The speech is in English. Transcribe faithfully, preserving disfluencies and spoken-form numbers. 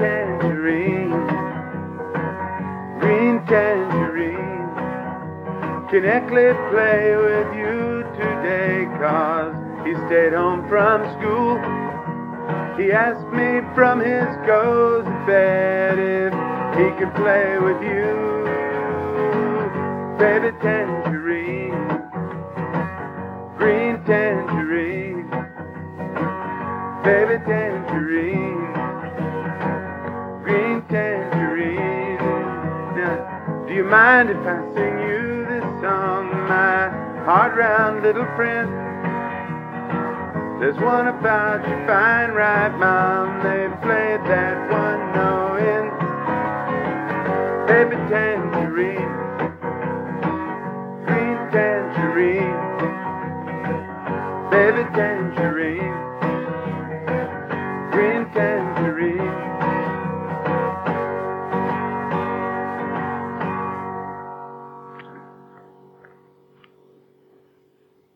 tangerine, green tangerine. Can Eckley play with you today? 'Cause he stayed home from school. He asked me from his goes to bed if he could play with you. Baby tangerine, green tangerine, baby tangerine, green tangerine. Now, do you mind if I sing you this song, my hard round little friend? There's one about your fine right mom, they played that one no end. Baby tangerine, green tangerine, baby tangerine.